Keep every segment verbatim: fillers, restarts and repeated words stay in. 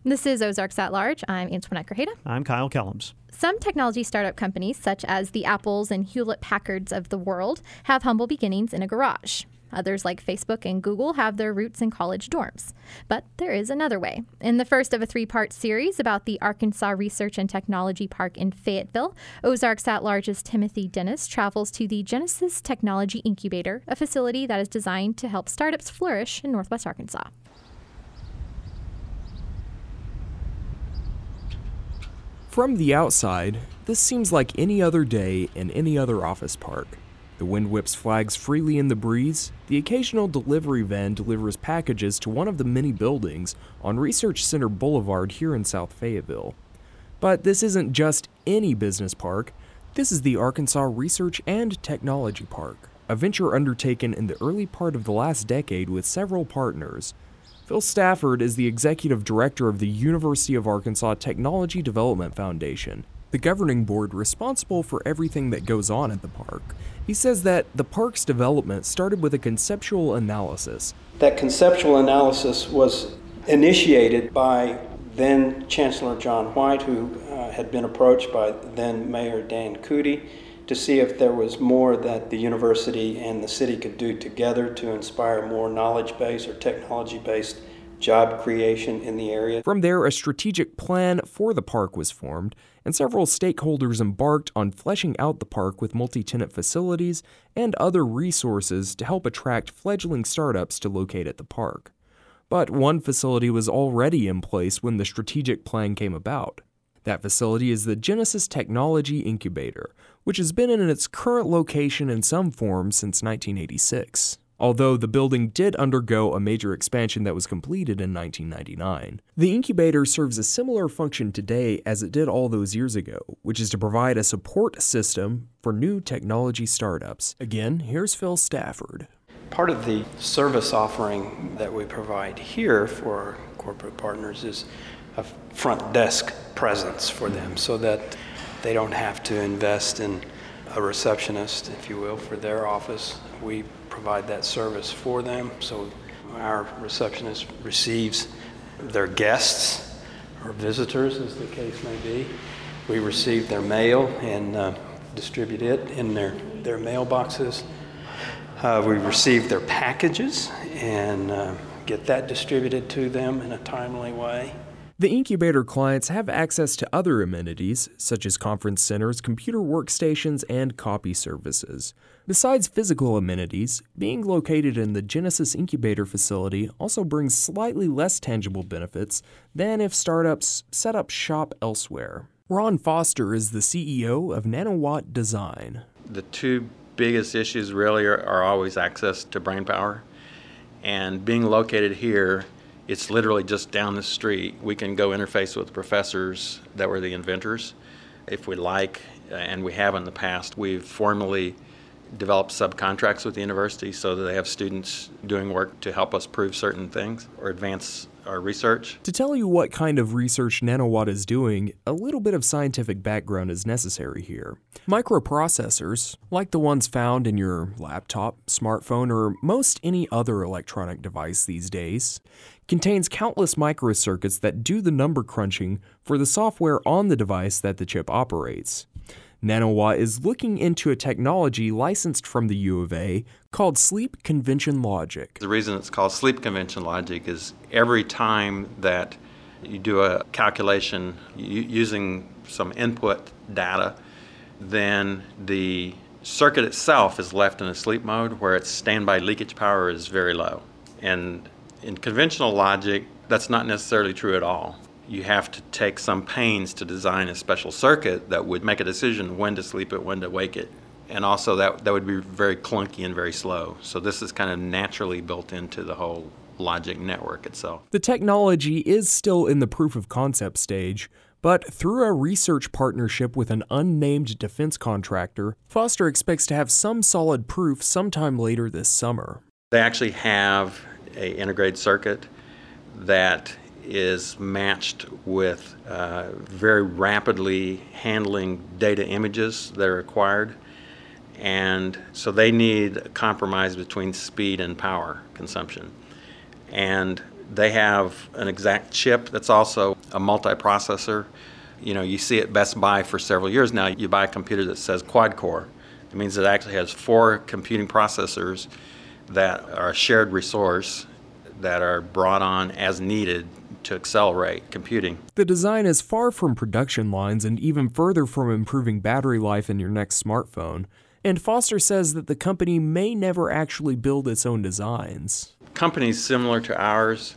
This is Ozarks at Large. I'm Antoinette Grajeda. I'm Kyle Kellums. Some technology startup companies, such as the Apples and Hewlett-Packards of the world, have humble beginnings in a garage. Others, like Facebook and Google, have their roots in college dorms. But there is another way. In the first of a three-part series about the Arkansas Research and Technology Park in Fayetteville, Ozarks at Large's Timothy Dennis travels to the Genesis Technology Incubator, a facility that is designed to help startups flourish in Northwest Arkansas. From the outside, this seems like any other day in any other office park. The wind whips flags freely in the breeze. The occasional delivery van delivers packages to one of the many buildings on Research Center Boulevard here in South Fayetteville. But this isn't just any business park. This is the Arkansas Research and Technology Park, a venture undertaken in the early part of the last decade with several partners. Phil Stafford is the executive director of the University of Arkansas Technology Development Foundation, the governing board responsible for everything that goes on at the park. He says that the park's development started with a conceptual analysis. That conceptual analysis was initiated by then Chancellor John White, who uh, had been approached by then Mayor Dan Coody to see if there was more that the university and the city could do together to inspire more knowledge-based or technology-based job creation in the area. From there, a strategic plan for the park was formed, and several stakeholders embarked on fleshing out the park with multi-tenant facilities and other resources to help attract fledgling startups to locate at the park. But one facility was already in place when the strategic plan came about. That facility is the Genesis Technology Incubator, which has been in its current location in some form since nineteen eighty-six. Although the building did undergo a major expansion that was completed in nineteen ninety-nine. The incubator serves a similar function today as it did all those years ago, which is to provide a support system for new technology startups. Again, here's Phil Stafford. Part of the service offering that we provide here for our corporate partners is a front desk presence for them so that they don't have to invest in a receptionist, if you will, for their office. We provide that service for them, so our receptionist receives their guests or visitors, as the case may be. We receive their mail and uh, distribute it in their, their mailboxes. Uh, we receive their packages and uh, get that distributed to them in a timely way. The incubator clients have access to other amenities, such as conference centers, computer workstations, and copy services. Besides physical amenities, being located in the Genesis Incubator facility also brings slightly less tangible benefits than if startups set up shop elsewhere. Ron Foster is the C E O of Nanowatt Design. The two biggest issues really are, are always access to brainpower, and being located here, it's literally just down the street. We can go interface with professors that were the inventors. If we like, and we have in the past, we've formally developed subcontracts with the university so that they have students doing work to help us prove certain things or advance our research. To tell you what kind of research Nanowatt is doing, a little bit of scientific background is necessary here. Microprocessors, like the ones found in your laptop, smartphone, or most any other electronic device these days, contains countless microcircuits that do the number crunching for the software on the device that the chip operates. Nanowatt is looking into a technology licensed from the U of A called sleep convention logic. The reason it's called sleep convention logic is every time that you do a calculation using some input data, then the circuit itself is left in a sleep mode where its standby leakage power is very low. And in conventional logic, that's not necessarily true at all. You have to take some pains to design a special circuit that would make a decision when to sleep it, when to wake it. And also that, that would be very clunky and very slow. So this is kind of naturally built into the whole logic network itself. The technology is still in the proof of concept stage, but through a research partnership with an unnamed defense contractor, Foster expects to have some solid proof sometime later this summer. They actually have an integrated circuit that is matched with uh, very rapidly handling data images that are required. And so they need a compromise between speed and power consumption. And They have an exact chip that's also a multiprocessor. You know, you see at Best Buy for several years now, you buy a computer that says quad-core. It means it actually has four computing processors that are a shared resource that are brought on as needed to accelerate computing. The design is far from production lines and even further from improving battery life in your next smartphone. And Foster says that the company may never actually build its own designs. Companies similar to ours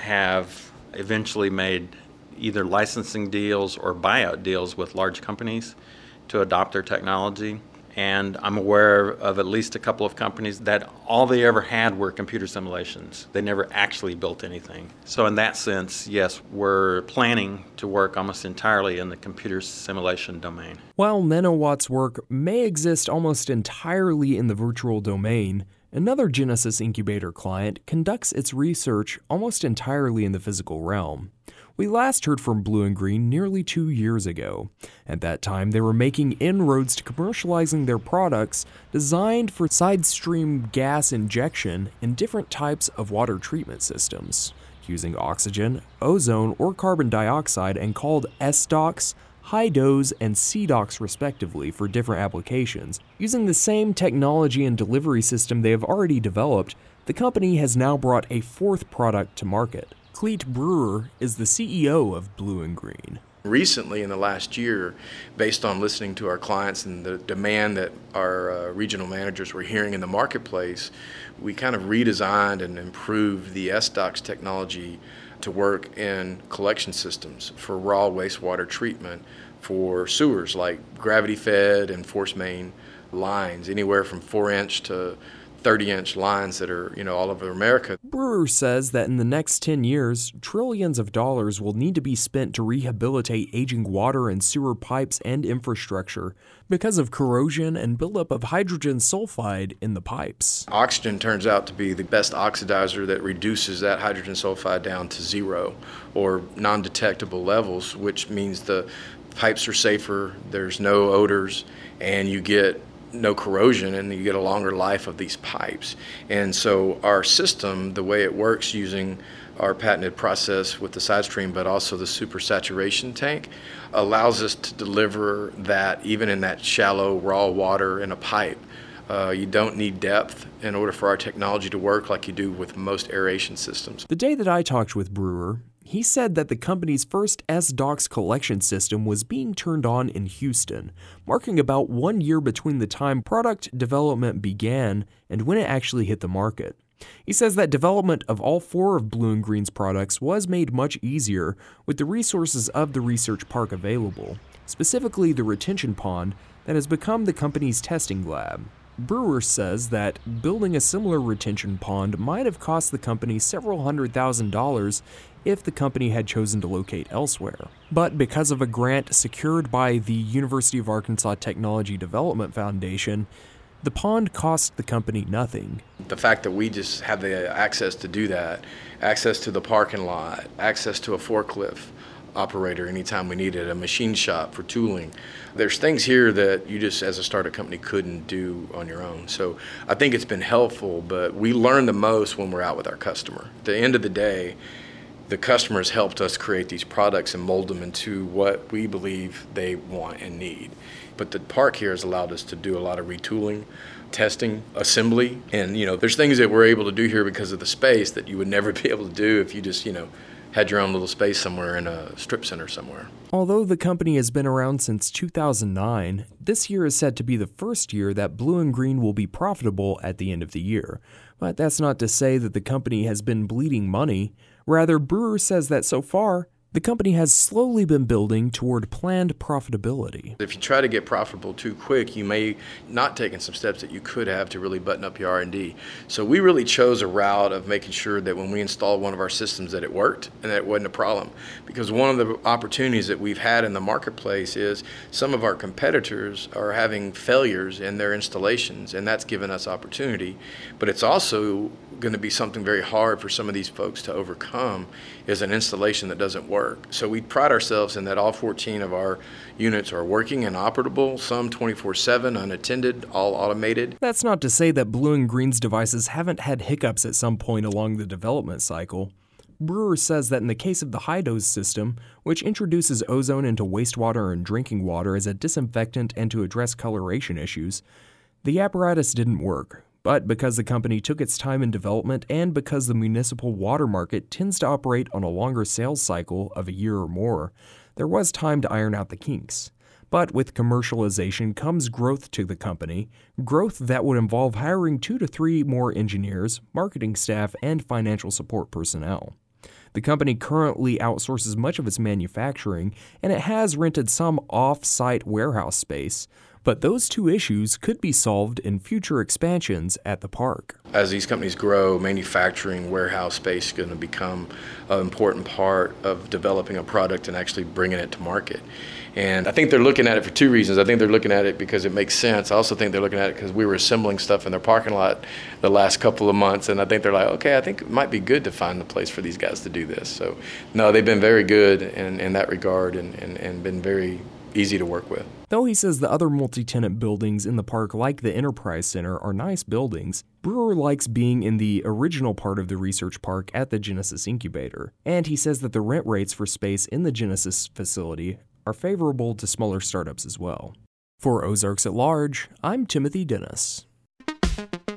have eventually made either licensing deals or buyout deals with large companies to adopt their technology. And I'm aware of at least a couple of companies that all they ever had were computer simulations. They never actually built anything. So in that sense, yes, we're planning to work almost entirely in the computer simulation domain. While Nanowatt's work may exist almost entirely in the virtual domain, another Genesis Incubator client conducts its research almost entirely in the physical realm. We last heard from Blue and Green nearly two years ago. At that time, they were making inroads to commercializing their products designed for side-stream gas injection in different types of water treatment systems, using oxygen, ozone, or carbon dioxide, and called S DOX, High-Dose, and C DOX respectively for different applications. Using the same technology and delivery system they have already developed, the company has now brought a fourth product to market. Cleet Brewer is the C E O of Blue and Green. Recently, in the last year, based on listening to our clients and the demand that our uh, regional managers were hearing in the marketplace, we kind of redesigned and improved the S DOX technology to work in collection systems for raw wastewater treatment for sewers like gravity-fed and force main lines, anywhere from four inch to thirty inch lines that are, you know, all over America. Brewer says that in the next ten years, trillions of dollars will need to be spent to rehabilitate aging water and sewer pipes and infrastructure because of corrosion and buildup of hydrogen sulfide in the pipes. Oxygen turns out to be the best oxidizer that reduces that hydrogen sulfide down to zero or non-detectable levels, which means the pipes are safer, there's no odors, and you get no corrosion, and you get a longer life of these pipes. And so our system, the way it works using our patented process with the side stream, but also the supersaturation tank, allows us to deliver that even in that shallow raw water in a pipe. Uh, you don't need depth in order for our technology to work like you do with most aeration systems. The day that I talked with Brewer, he said that the company's first S DOX collection system was being turned on in Houston, marking about one year between the time product development began and when it actually hit the market. He says that development of all four of Blue and Green's products was made much easier with the resources of the research park available, specifically the retention pond that has become the company's testing lab. Brewer says that building a similar retention pond might have cost the company several hundred thousand dollars if the company had chosen to locate elsewhere. But because of a grant secured by the University of Arkansas Technology Development Foundation, the pond cost the company nothing. The fact that we just have the access to do that, access to the parking lot, access to a forklift operator anytime we need it, a machine shop for tooling. There's things here that you just, as a startup company, couldn't do on your own. So I think it's been helpful, but we learn the most when we're out with our customer. At the end of the day, the customers helped us create these products and mold them into what we believe they want and need. But the park here has allowed us to do a lot of retooling, testing, assembly, and you know, there's things that we're able to do here because of the space that you would never be able to do if you just, you know, had your own little space somewhere in a strip center somewhere. Although the company has been around since two thousand nine, this year is said to be the first year that Blue and Green will be profitable at the end of the year. But that's not to say that the company has been bleeding money. Rather, Brewer says that so far, the company has slowly been building toward planned profitability. If you try to get profitable too quick, you may not take some steps that you could have to really button up your R and D. So we really chose a route of making sure that when we installed one of our systems that it worked and that it wasn't a problem. Because one of the opportunities that we've had in the marketplace is some of our competitors are having failures in their installations, and that's given us opportunity. But it's also going to be something very hard for some of these folks to overcome is an installation that doesn't work. So we pride ourselves in that all fourteen of our units are working and operable, some twenty-four seven, unattended, all automated. That's not to say that Blue and Green's devices haven't had hiccups at some point along the development cycle. Brewer says that in the case of the high-dose system, which introduces ozone into wastewater and drinking water as a disinfectant and to address coloration issues, the apparatus didn't work. But because the company took its time in development and because the municipal water market tends to operate on a longer sales cycle of a year or more, there was time to iron out the kinks. But with commercialization comes growth to the company, growth that would involve hiring two to three more engineers, marketing staff, and financial support personnel. The company currently outsources much of its manufacturing, and it has rented some off-site warehouse space, but those two issues could be solved in future expansions at the park. As these companies grow, manufacturing warehouse space is going to become an important part of developing a product and actually bringing it to market. And I think they're looking at it for two reasons. I think they're looking at it because it makes sense. I also think they're looking at it because we were assembling stuff in their parking lot the last couple of months, and I think they're like, okay, I think it might be good to find a place for these guys to do this. So, no, they've been very good in, in that regard and, and, and been very easy to work with. Though he says the other multi-tenant buildings in the park, like the Enterprise Center, are nice buildings, Brewer likes being in the original part of the research park at the Genesis Incubator. And he says that the rent rates for space in the Genesis facility are favorable to smaller startups as well. For Ozarks at Large, I'm Timothy Dennis.